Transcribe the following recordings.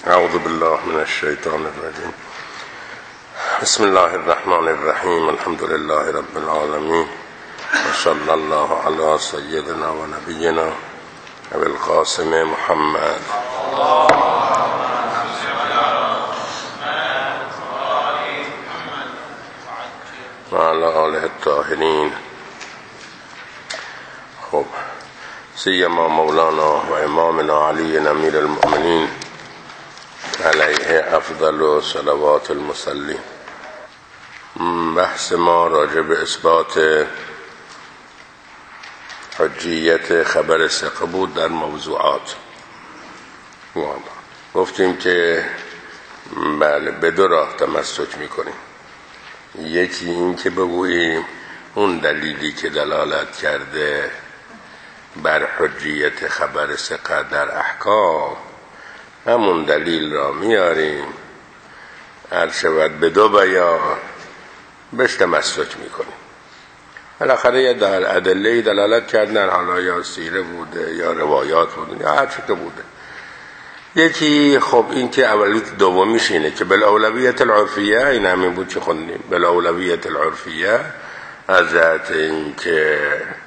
اعوذ بالله من الشیطان الرجیم. بسم الله الرحمن الرحیم. الحمد لله رب العالمین و صلی الله علی سیدنا و نبینا ابی القاسم محمد و علی آله الطاهرین. خب، سیما مولانا و امامنا علی امیر المؤمنین علیه افضل صلوات المصلین. بحث ما راجع به اثبات حجیت خبر ثقه بود در موضوعات. گفتیم که بله به دو راه تمسک میکنیم. یکی این که بگوییم اون دلیلی که دلالت کرده بر حجیت خبر ثقه در احکام، همون دلیل را میاریم، هر شود به دو بیان بهش تمسک میکنیم. بالاخره یه در ادله دلالت کردن، حالا یا سیره بوده یا روایات بوده یا هر چی که بوده. یکی خب این که اولیت دومیش اینه که بالاولویت العرفیه، این همین بود که خوندیم، بالاولویت العرفیه، از جهت این که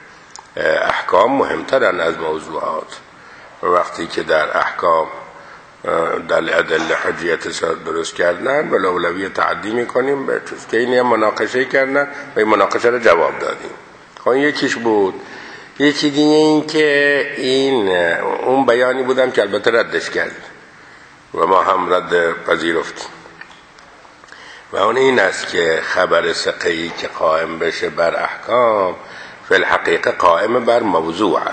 احکام مهمترن از موضوعات. وقتی که در احکام در ادله حجیت درست کردن بالاولویت تعدی میکنیم به چیز که این مناقشه کردن و این مناقشه رو جواب دادیم. خب یکیش بود. یکی دیگه این که اون بیانی بودم که البته ردش کرد و ما هم رد پذیرفتیم، و اون این است که خبر ثقه‌ای که قائم بشه بر احکام فی الحقیقه قائم بر موضوع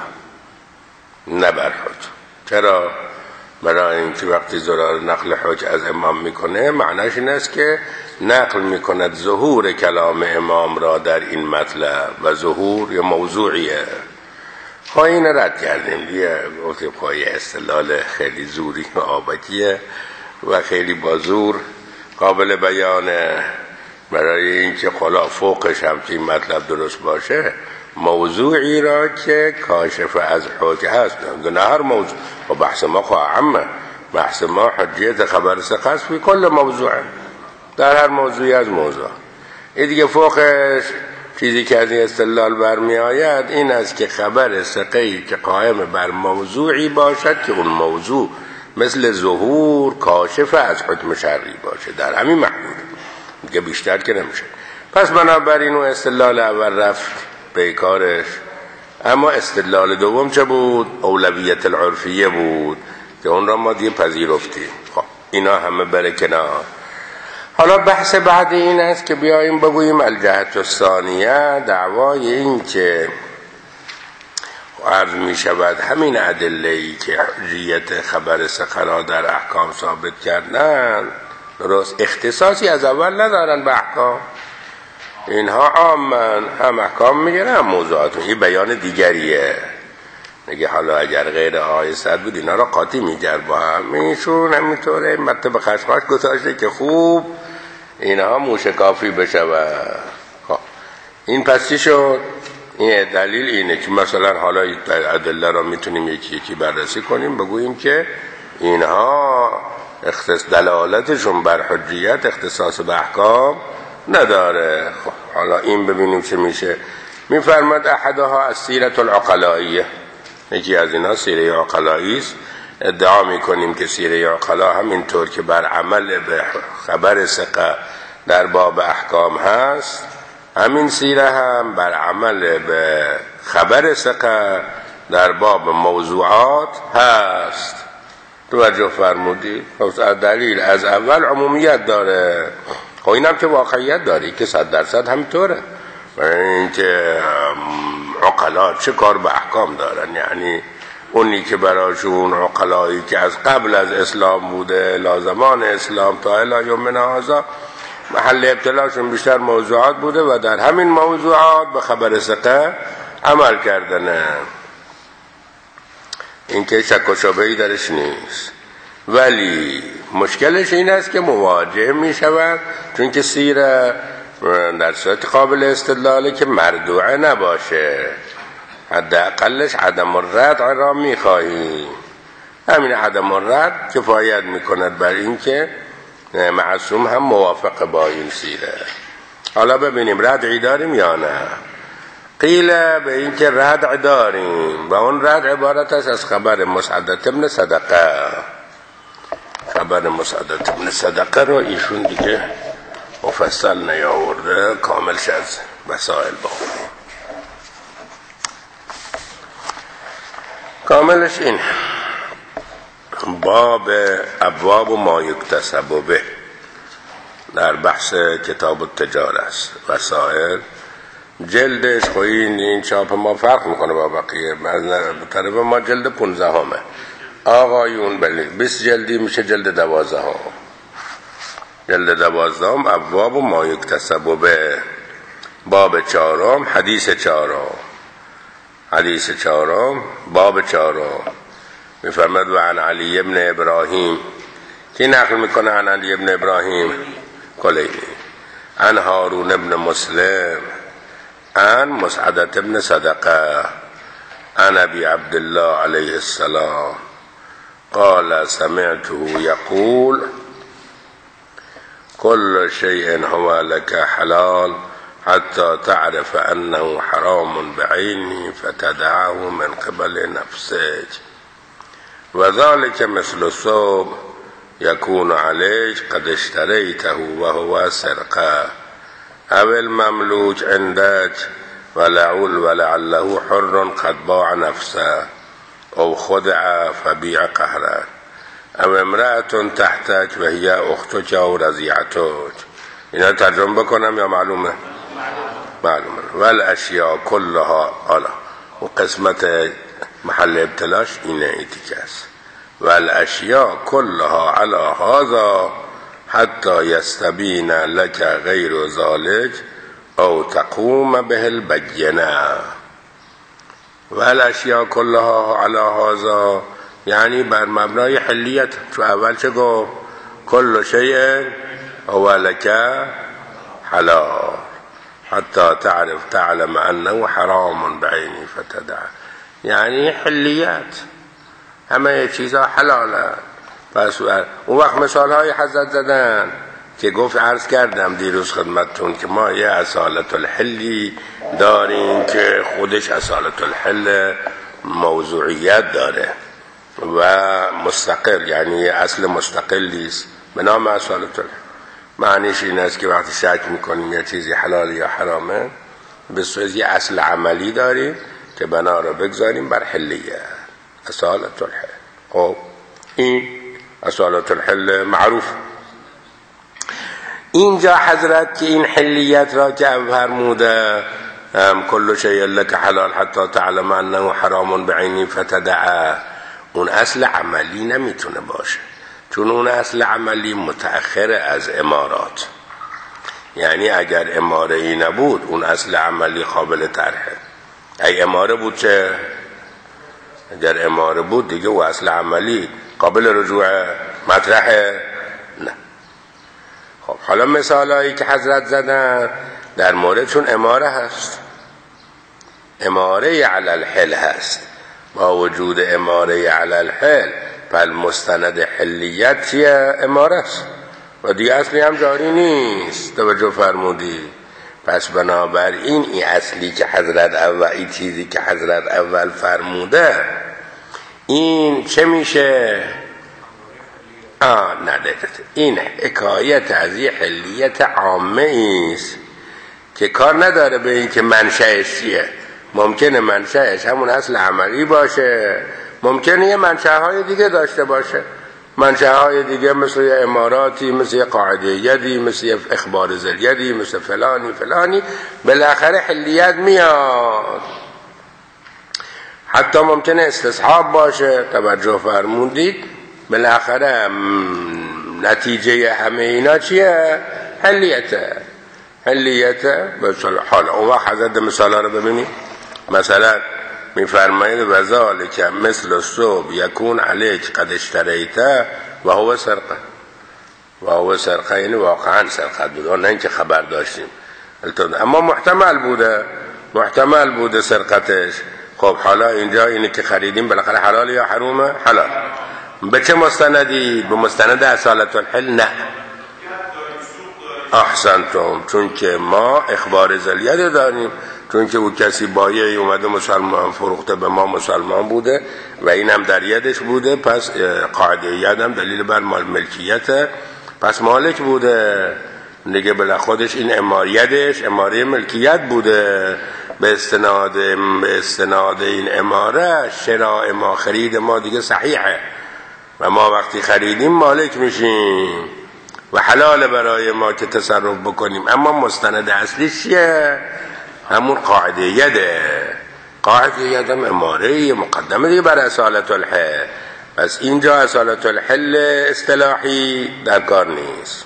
نه بر حجه. چرا؟ برای اینکه وقتی ضرار نقل حجه از امام میکنه، معناش این است که نقل میکند ظهور کلام امام را در این مطلب و ظهور یا موضوعیه. خب این رد کردیم دیگه. گفتیم پای استدلال خیلی زوری و آبکیه و خیلی با زور قابل بیانه. برای اینکه خلا فوقش همچین مطلب درست باشه، موضوعی را که کاشف از حجه هست، نه هر موضوع. و بحث ما عامه، بحث ما حجیت خبر ثقه است فی کل موضوع، در هر موضوعی از موضوع. این دیگه فوقش چیزی که از این استدلال برمی آید این است که خبر ثقه‌ای که قائم بر موضوعی باشد که اون موضوع مثل ظهور کاشف از حکم شرعی باشه، در همین محدود دیگه، بیشتر که نمیشه. پس بنابراین اون استدلال اول رفت بیکارش. اما استدلال دوم چه بود؟ اولویت العرفیه بود که اون را ما دیگه پذیرفتیم. خب اینا همه بره کنار. حالا بحث بعد این است که بیاییم بگوییم الجهت الثانیه، دعوای این که عرض می شود همین ادله‌ای که حجیت خبر ثقه را در احکام ثابت کردن درست اختصاصی از اول ندارن به احکام. اینها عامن، هم احکام میگیرن هم موضوعات. این بیان دیگریه. نگه حالا اگر غیر آیه صد بود اینا را قاطی میکرد با هم. ایشون همینطوره مطلب خشخاش گذاشته که خوب اینها موشکافی بشود. خب این پس چی شد؟ این دلیل اینه که مثلا حالا ادله را میتونیم یکی یکی بررسی کنیم، بگوییم که اینها دلالتشون بر حجیت اختصاص به احکام نداره. خب حالا این ببینیم چه میشه. میفرماد احدها از سیرت العقلائیه، یکی از اینا سیره عقلایی است. ادعا میکنیم که سیره عقلا همینطور که بر عمل به خبر ثقه در باب احکام هست، همین سیره هم بر عمل به خبر ثقه در باب موضوعات هست. توجه فرمودی؟ خب دلیل از اول عمومیت داره. خب اینم که واقعیت داری که 100% همینطوره. این که عقلا چه کار به احکام دارن؟ یعنی اونی که براشون عقلایی که از قبل از اسلام بوده، لازمان اسلام تا الی یومنا هذا، محل ابتلاشون بیشتر موضوعات بوده و در همین موضوعات به خبر ثقه عمل کردنه. این که شک و شبهه‌ای درش نیست. ولی مشکلش این است که مواجه می شود، چون که سیره در صورت قابل استدلاله که مردوعه نباشه، حداقلش عدم الردع را می خواهی. همین عدم الرد کفایت میکند بر این که معصوم هم موافق با این سیره. حالا ببینیم ردعی داریم یا نه. قیل به این که ردع داریم و اون ردع عبارت است از خبر مسعدة ابن صدقه. خبر مسعدة ابن صدقه رو ایشون دیگه مفصل نیاورده، کاملش از مسائل بخونیم. کاملش این باب ابواب ما یکتسب به در بحث کتاب التجاره است. وسائل جلدش خوی این چاپ ما فرق میکنه با بقیه. طرف ما جلد 15 همه، آقایون 20 جلدی میشه جلد 12 هم. جلد 12 هم ابواب ما یکتسب به. باب 4 حدیث 4 حدیث 4 باب 4 میفرمد و عن علی ابن ابراهیم. کی نقل میکنه عن علی ابن ابراهیم؟ کلیمی. عن هارون ابن مسلم عن مسعدة ابن صدقه عن ابي عبد الله عليه السلام قال سمعته يقول كل شيء هو لك حلال حتى تعرف أنه حرام بعينه فتدعه من قبل نفسك وذلك مثل الثوب يكون عليك قد اشتريته وهو سرقة أو المملوك عندك ولعله حر قد باع نفسه أو خدع فبيع قهرا أو امرأة تحتك وهي أختك أو رضيعتك. اینا ترجمه بکنم یا معلومه؟ معلومه. والاشیاء كلها حالا و قسمت محل ابتلاش اینه ایتیکه است. والاشیاء كلها على هذا حتى يستبين لك غير ذلك او تقوم به البينه. والاشیاء كلها على هذا یعنی بر مبنای حلیت. تو اول چه گفت؟ كل شيء هو لك حلال حتى تعلم انه حرام بعینی فتدع. یعنی حلیت همه چیزا حلاله. پس اون وقت مثال های حضرت زدن که گفت عرض کردم دیروز خدمتتون که ما یه اصالت الحلی داریم که خودش اصالت الحل موضوعیت داره و مستقل، یعنی اصل مستقلیست به نام اصالت الحل. معنیش این است که وقتی شک میکنیم یه چیزی حلال یا حرامه به صورت یه اصل عملی داریم که بنا رو بگذاریم بر حلیت، اصالت الحل. خب این اصالت الحل معروف. اینجا حضرت که این حلیت را که فرموده کل شیء لک حلال حتی تعلم انه حرام بعینی فتدعه، اون اصل عملی نمیتونه باشه، چون اون اصل عملی متأخر از امارات. یعنی اگر اماره ای نبود اون اصل عملی قابل طرحه. ای اماره بود چه؟ اگر اماره بود دیگه او اصل عملی قابل رجوع مطرحه؟ نه. خب حالا مثالایی که حضرت زدن در موردشون اماره هست، اماره علی الحل هست. با وجود اماره علی الحل پل مستند حلیت چیه؟ اماره است و دیگه اصلی هم جاری نیست. توجه فرمودی؟ پس بنابراین این اصلی که حضرت اول، این چیزی که حضرت اول فرموده این چه میشه؟ ندارد. این حکایت از یه حلیت عامه است که کار نداره به این که منشأش چیه. ممکنه منشأش همون اصل عملی باشه، ممکنه یه منشأهای دیگه داشته باشه، منشأهای دیگه مثل یه اماراتی، مثل یه قاعده یدی، مثل یه اخبار زلیدی، مثل فلانی فلانی. بالاخره حلیت میاد. حتی ممکنه استصحاب باشه. توجه فرمودید؟ بالاخره نتیجه همه اینا چیه؟ حلیته. حلیته. حالا اون وقت حضرت مثالا رو ببینید. مثلا میفرمایید و ذالک مثل الثوب یکون علیک قد اشتریته و هو سرقه. و هو سرقه یعنی واقعا سرقه بود، نه اینکه خبر داشتیم، اما محتمل بوده سرقتش. خب حالا اینجا اینی که خریدیم بالاخره حلال یا حرومه؟ حلال. به چه مستندی؟ به مستند اصالت الحل؟ نه. احسنتم. چون که ما اخبار ذلیت داریم، چون که او کسی بایعی اومده مسلمان فروخته به ما مسلمان بوده و این هم در یدش بوده، پس قاعده ید هم دلیل بر مال ملکیته، پس مالک بوده دیگه، بلا خودش این اماریتش اماره ملکیت بوده. به استناد این اماره شراء ما خرید ما دیگه صحیحه و ما وقتی خریدیم مالک میشیم و حلال برای ما که تصرف بکنیم. اما مستند اصلی چیه؟ همون قاعده یده. قاعده یدم اماره مقدمه دیگه بر اصالت الحل. پس اینجا اصالت الحل اصطلاحی در کار نیست.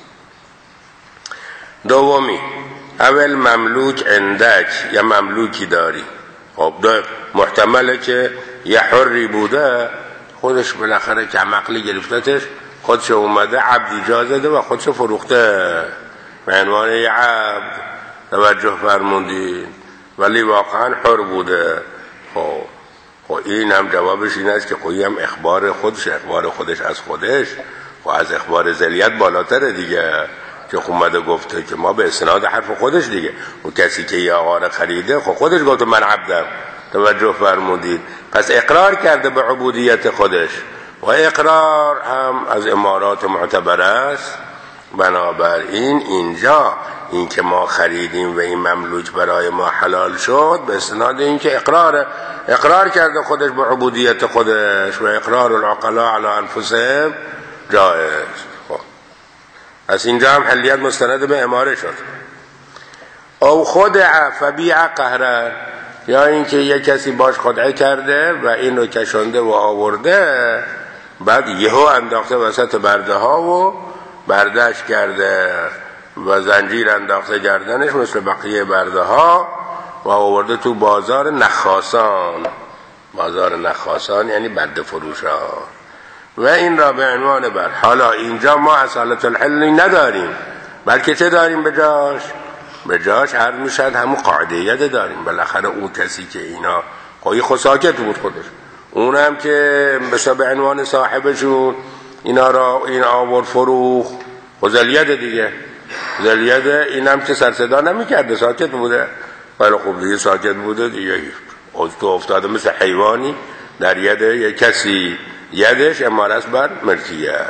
دومی، اول مملوک عندک، یا مملوکی داری. خب محتمله که یه حری بوده خودش بالاخره کم عقلی گرفتتش، خودش اومده عبد ایجاد زده و خودش فروخته به عنوان یه عبد. توجه فرمودید؟ ولی واقعا حر بوده. خب این هم جوابش این است که خودی هم اخبار خودش از خودش و از اخبار ذلیت بالاتره دیگه، که اومده گفته که ما به استناد حرف خودش دیگه، و کسی که یه آقا خریده خودش گفته من عبدم. توجه فرمودید؟ پس اقرار کرده به عبودیت خودش و اقرار هم از امارات معتبر است. بنابراین اینجا این که ما خریدیم و این مملوک برای ما حلال شد به استناد این که اقرار کرده خودش به عبودیت خودش و اقرار العقلاء علی انفسهم جایز. از اینجا هم حلیت مستند به اماره شد. او خدع فبیع قهرا، یا اینکه یک کسی باش خدعه کرده و این رو کشنده و آورده، بعد یهو انداخته وسط برده ها و بردش کرده و زنجیر انداخته گردنش مثل بقیه برده ها و آورده تو بازار نخاسان. بازار نخاسان یعنی برده فروشان. و این را به عنوان بر. حالا اینجا ما اصالت الحل نداریم، بلکه چه داریم به جاش؟ به جاش عرض میشد همون قاعدهیت داریم. بالاخره اون کسی که اینا خود ساکت بود خودش، اونم که مثلا به عنوان صاحبشون اینا را این آورد فروخ و ذلیت دیگه، ذلیت اینم که سر صدا نمیکرده ساکت بوده. ولی خب دیگه ساکت بوده دیگه، تو افتاده مثل حیوانی در ید یک کسی، یدش امارت بر ملکیت.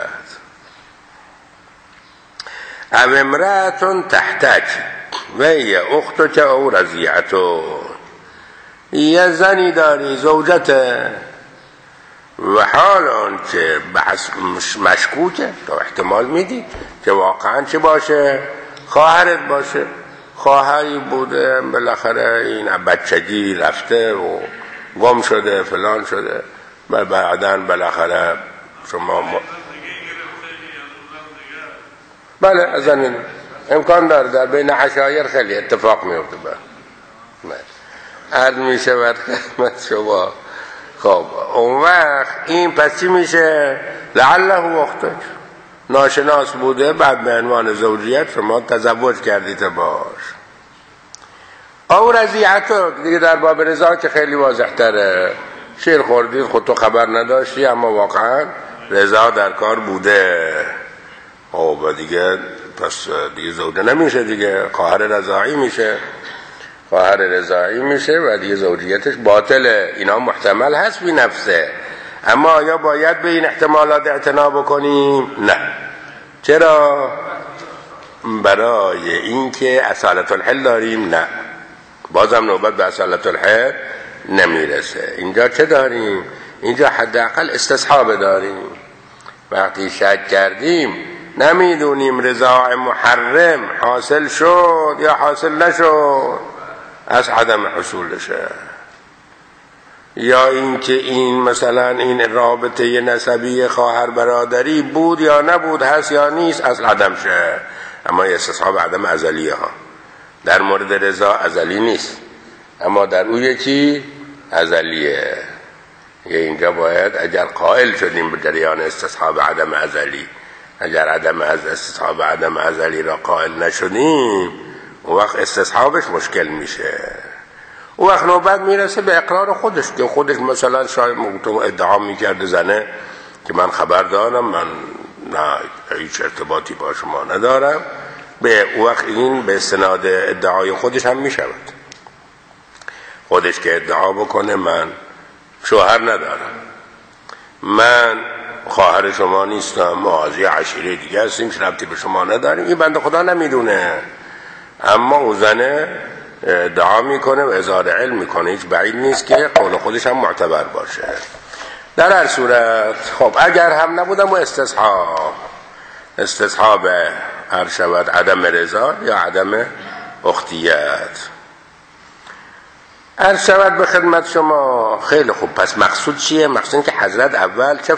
او امرأة تحتک و هی اختک او رضیعتو، یه زنی داری زوجته و حال آن که مشکوکه، تو احتمال میدی که واقعا چه باشه؟ خواهرت باشه. خواهری بوده بالاخره این بچگی رفته و گم شده فلان شده و بعداً بالاخره شما بله از این امکان داره در بین عشایر خیلی اتفاق میفته. عرض میشه بر خدمت شما. خب اون وقت این پس چی میشه؟ لعله اختک، ناشناس بوده، بعد به عنوان زوجیت شما تزوج کردید باش. او رضیعتو دیگه در باب رضا که خیلی واضح تره، شیر خوردید خود تو خبر نداشتی اما واقعا رضا در کار بوده. و دیگه پس دیگه زوجه نمیشه دیگه، خواهر رضاعی میشه. خواهر رضاعی میشه و دیگه زوجیتش باطله. اینا محتمل هست بی نفسه، اما آیا باید به این احتمالات اعتنا بکنیم؟ نه. چرا؟ برای اینکه اصالت الحل داریم. نه، بازم نوبت به اصالت الحل نمیرسه. اینجا چه داریم؟ اینجا حداقل استصحاب داریم. وقتی شک کردیم نمیدونیم رضاع محرم حاصل شد یا حاصل نشد، از عدم حصولشه، یا اینکه این مثلا این رابطه نسبی خواهر برادری بود یا نبود، هست یا نیست، از عدم شه. اما استصحاب عدم ازلیه ها. در مورد رضا ازلی نیست، اما در او یکی ازلیه. اینجا باید اگر قائل شدیم به جریان استصحاب عدم ازلی، اگر استصحاب عدم ازلی را قائل نشدیم، اون وقت استصحابش مشکل میشه. اون وقت نوبت میرسه به اقرار خودش، که خودش مثلا شاید ادعا میکرده زنه که من خبر دارم، من نه هیچ ارتباطی با شما ندارم، به وقت این به استناد ادعای خودش هم می شود. خودش که ادعا بکنه من شوهر ندارم، من خواهر شما نیستم، ما از یه عشیره دیگه هستیم، ربطی به شما نداریم، این بنده خدا نمیدونه، اما او زنه ادعا میکنه و اظهار علم میکنه، هیچ بعید نیست که قول خودش هم معتبر باشه. در هر صورت خب اگر هم نبودم و استصحاب هر شود عدم رضا یا عدم اختیت. عرض شود به خدمت شما. خیلی خوب، پس مقصود چیه؟ مقصود این که حضرت اول چه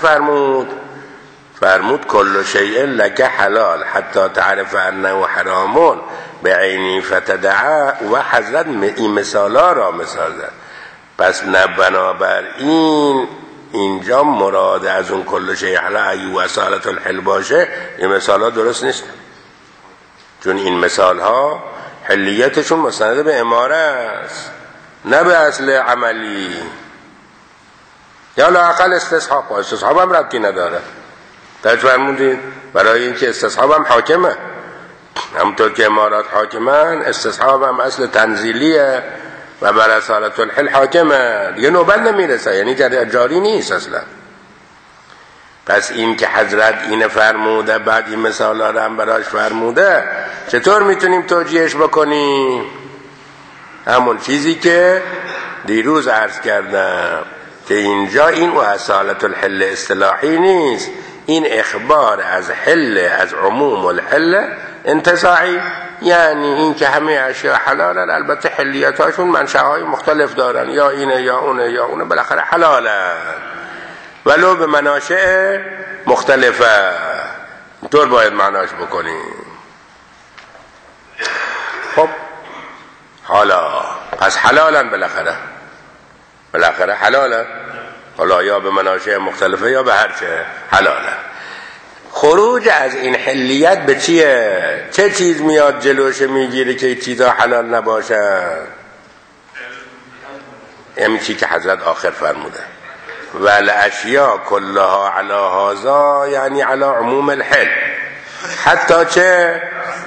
فرمود کل شیء لک حلال حتی تعرف انه حرامون به عینی فتدعه، و حضرت این مثالا را مثال زد. پس نه بنابراین اینجا مراد از اون کل شیء حلال ای وسالت الحل باشه، این مثالا درست نیست، چون این مثال ها حلیتشون مستند به اماره است نه به اصل عملی، یا لااقل استصحاب هم ربطی نداره. درست فرمودید؟ برای اینکه استصحاب هم حاکمه، همونطور که امارات حاکمن، استصحاب هم اصل تنزیلیه و بر اصالت الحل حاکمه، دیگه نوبت نمیرسه، یعنی جاری نیست اصلا. پس این که حضرت اینه فرموده، بعد این مثال ها هم براش فرموده، چطور میتونیم توجیهش بکنیم؟ همون چیزی که دیروز عرض کردم که اینجا این و اصالت الحل اصطلاحی نیست، این اخبار از حل، از عموم الحل انتزاعی، یعنی این که همه اشیاء حلالن، البته حلیتاشون منشأهای مختلف دارن، یا اینه یا اونه بالاخره حلالن ولو به مناشأ مختلفه. اینطور باید معناش بکنیم. خب حالا پس حلالن، بالاخره حلالن، حالا یا به مناشأ مختلفه یا به هر چه حلالن. خروج از این حلیت به چیه؟ چه چیز میاد جلوش میگیره که چیزا حلال نباشه؟ همین چی که حضرت آخر فرموده والاشیاء کلها علی هذا، یعنی علی عموم الحل، حتی چه؟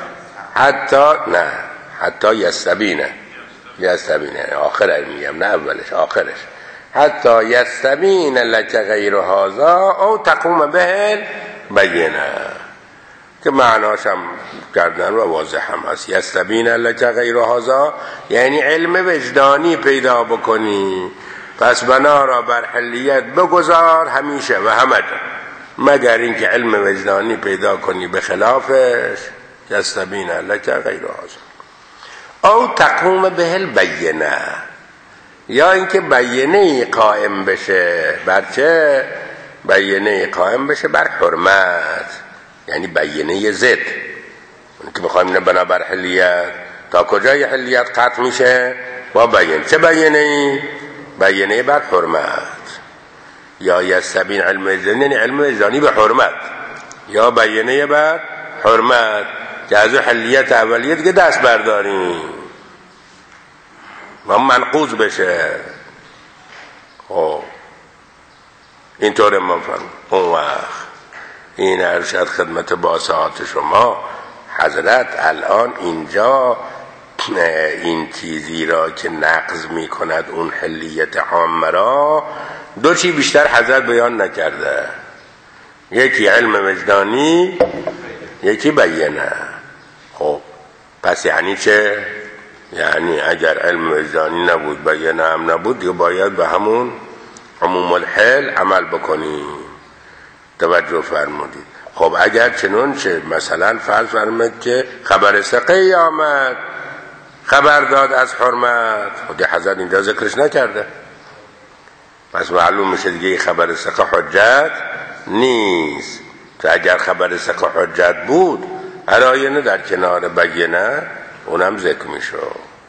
حتی یستبینه آخر میگم، نه اولش، آخرش. حتی یستبین لک غیر هذا او تقوم به بینه، که معناش هم کردن و واضح هم هست. یستبین لک غیر هذا یعنی علم وجدانی پیدا بکنی، پس بنا را بر حلیت بگذار همیشه و همه جا، مگر اینکه علم وجدانی پیدا کنی به خلافش. یستبین لک غیر هذا او تقوم به البینه، یا اینکه بینه قائم بشه. بر چه؟ بینه قائم بشه بر حرمت، یعنی بینه ضد. که بخوایم اینه بنابر حلیت، تا کجای حلیت قطع میشه؟ با بینه. چه بینه؟ بینه بر حرمت. یا یستبین علم وجدانی، یعنی علم وجدانی به حرمت، یا بینه بر حرمت، که از حلیت اولیه دیگه دست برداریم و منقوض بشه. خب اینطور ما فهم. اون وقت این ارشد خدمت باسعات شما، حضرت الان اینجا این چیزی را که نقض می کند اون حلیت عامه را، دو چی بیشتر حضرت بیان نکرده، یکی علم وجدانی، یکی بینه. خب پس یعنی چه؟ یعنی اگر علم وجدانی نبود، بینه هم نبود، دیگه باید به همون عموم الحل عمل بکنیم. توجه فرمودید؟ خب اگر چنون چه، مثلا فرض فرمود که خبر ثقه‌ای آمد خبر داد از حرمت، خود حضرت اینجا ذکرش نکرده، پس معلوم میشه دیگه خبر ثقه حجت نیست. که اگر خبر ثقه حجت بود، علایه در کنار بینه اونم ذکر میشه.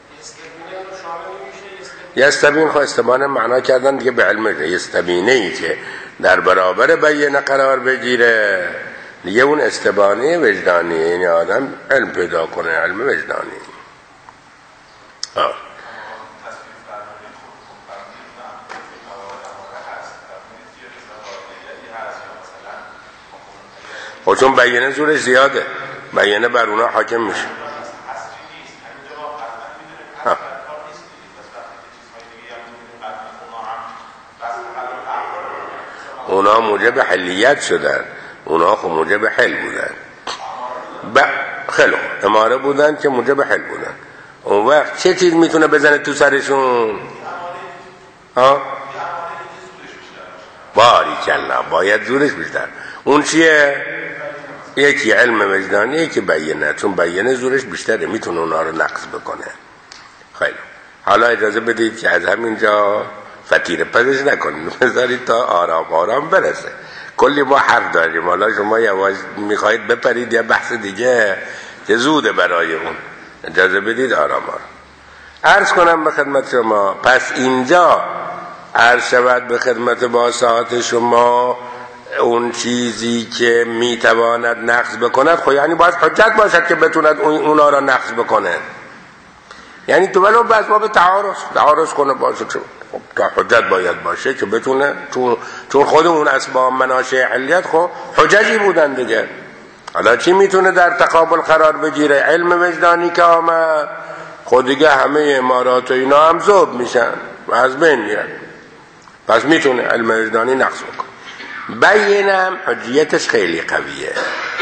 یستبین خو استبانه معنا کردن دیگه به علم یستبینه ای که در برابر بینه قرار بگیره، دیگه اون استبانه وجدانی، یعنی آدم علم پیدا کنه، علم وجدانی. خب چون بیانه زورش زیاده، بیانه بر اونا حاکم میشه. اونا موجب حلیت شدن، اونا خب موجب حل بودن، خیلی اماره بودن که موجب حل بودن. اون وقت چه چیز میتونه بزنه تو سرشون؟ باریکلا، باید زورش بیشتر. اون چیه؟ یکی علم وجدانی، یکی بیانه، چون بیانه زورش بیشتره، میتونه اونا رو نقض بکنه. خیلی حالا اجازه بدید که از همینجا فتیره پزش نکنید، بذارید تا آرام آرام برسه. کلی ما حرف داریم، حالا شما یواش میخواید بپرید یا بحث دیگه که زوده برای اون، اجازه بدید آرام آرام. عرض کنم به خدمت شما، پس اینجا عرض شود به خدمت باسات شما اون چیزی که میتواند نقض بکند، خب یعنی باید حجت باشد که بتوند اونا را نقض بکنه. یعنی تو ولو به اسباب تعارض کنه باشه، خب تا حجت باید باشه که بتونه، چون خود اون اسباب مناشأ علیت خب حججی بودن دیگه. حالا چی میتونه در تقابل قرار بگیره؟ علم وجدانی که آمد، خود دیگه همه امارات و اینا هم ذوب میشن و از بین میرن، پس میتونه علم وجدانی نقض بکنه. بیانم حجیتش خیلی قویه.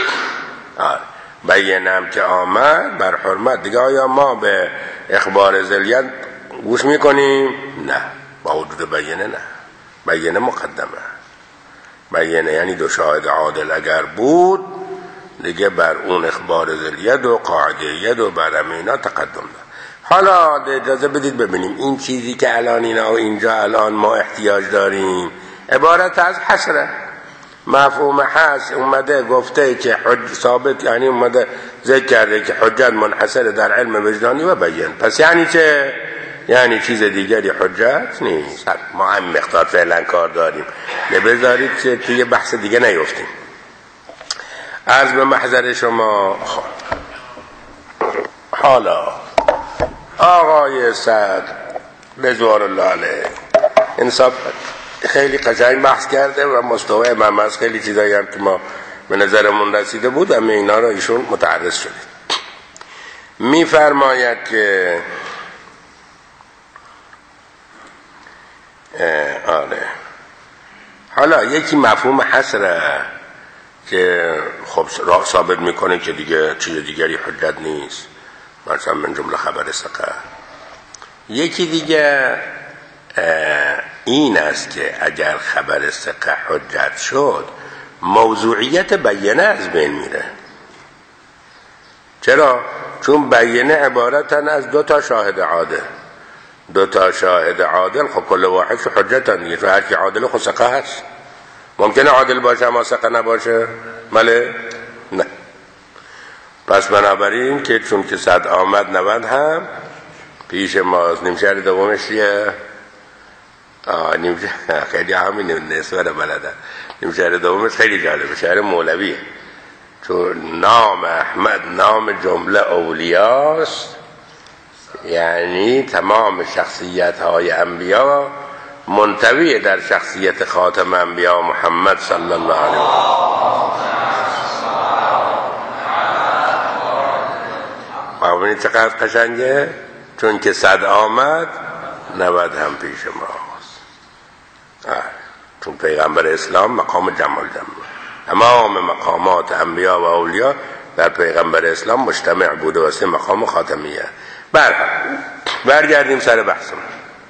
بیانم که آمد بر حرمت دیگه، آیا ما به اخبار ذلیت گوش میکنیم؟ نه، با وجود بیانه نه، بیانه مقدمه. بیانه یعنی دو شاهد عادل اگر بود دیگه بر اون اخبار ذلیت و قاعدیت و بر امینا تقدم داد. حالا اجازه بدید ببینیم این چیزی که الان اینا و اینجا الان ما احتیاج داریم عبارت از حصره. مفهوم حصر اومده گفته که حج ثابت، یعنی اومده ذکر کرده که حجت منحصر در علم وجدانی و بیان. پس یعنی چه؟ یعنی چیز دیگری حجت نیست. ما هم مقدار فعلا کار داریم، بذارید که توی بحث دیگه نیفتیم. عرض به محضر شما، حالا آقای صدر رضوان الله علیه انصاف خیلی قشنگ بحث کرده و مستوى امام از خیلی چیزایی هم که ما به نظرمون رسیده بود همه اینا را ایشون متعرض شده. میفرماید که آره، حالا یکی مفهوم حصره که خب ثابت میکنه که دیگه چیز دیگری حجت نیست، مثلا من جمله خبر ثقه. یکی دیگه این است که اگر خبر ثقه حجت شد موضوعیت بیانه از بین میره. چرا؟ چون بیانه عبارتن از دو تا شاهد عادل. دو تا شاهد عادل خب کل واحد حجتن دیگه، تو هر کی عادل خود ثقه هست. ممکنه عادل باشه اما ثقه نباشه؟ بله؟ نه. پس بنابراین که چون که 100 آمد 90 هم پیش ماست. نیمشهر دومش چیه؟ خیلی همین نسبه رو بلدن. نیمشهر دومش خیلی جالبه، شهر مولویه، چون نام احمد نام جمله اولیاست، یعنی تمام شخصیت های انبیا منطوی در شخصیت خاتم انبیا محمد صلی الله علیه و آله. چقدر قشنگه، چون که 100 آمد 90 هم پیش ماست. چون پیغمبر اسلام مقام جمال تمام مقامات انبیا و اولیا در پیغمبر اسلام مجتمع بوده واسه مقام خاتمیه. برگردیم سر بحثم.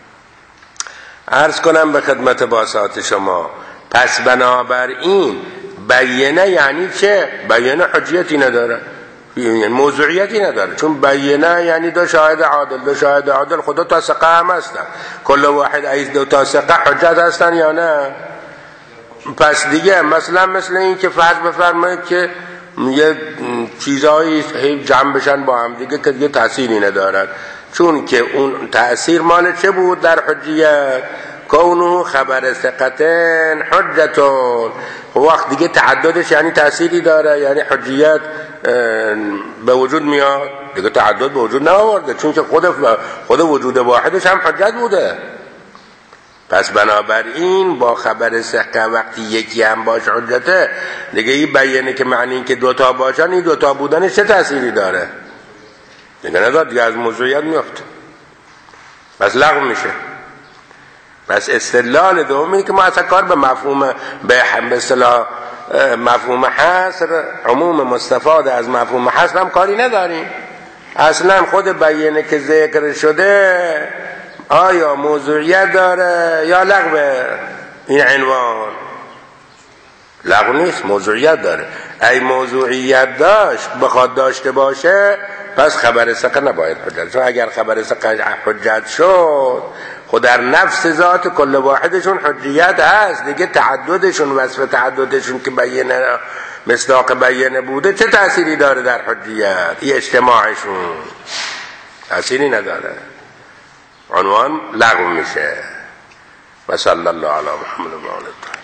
عرض کنم به خدمت باسات شما، پس بنابراین بیانه یعنی چه؟ بیانه حجیتی نداره، یعنی موضوعیتی نداره، چون بیانه یعنی دو شاهد عادل. دو شاهد عادل خدا تا ثقه هم هستن، کل واحد از دو تا ثقه حجت هستن یا نه؟ پس دیگه مثل این که فرض بفرمایید که یه چیزایی جمع بشن با هم دیگه که دیگه تأثیری ندارن، چون که اون تأثیر مال چه بود در حجیت؟ کونه خبر ثقتن حجتون. وقت دیگه تعددش یعنی تأثیری داره، یعنی حجیت به وجود میاد دیگه، تعدد به وجود نآورده، چون که خود وجود واحدش هم حجت بوده. پس بنابراین با خبر ثقه وقتی یکی هم باش حجته دیگه این بیانه که معنی این که دوتا باشن، این دوتا بودنش چه تأثیری داره؟ دیگه نداد، دیگه از موضوعیت میفته، بس لغو میشه. پس استدلال دومی که ما اصلا کار به مفهوم به اصطلاح مفهوم حصر، عموم مستفاد از مفهوم حصر هم کاری نداریم. اصلا خود بیانه که ذکر شده آیا موضوعیت داره یا لغوه؟ این عنوان لغو نیست، موضوعیت داره. ای موضوعیت داشت بخواد داشته باشه پس خبر ثقه نباید حجت، چون اگر خبر ثقه حجت شد خود در نفس ذات کل واحدشون حجیت هست دیگه. تعددشون، وصف تعددشون که بیانه مصداق بیانه بوده چه تأثیری داره در حجیت؟ این اجتماعشون تأثیری نداره، عنوان لغو میشه. و صلی الله علی محمد و آله.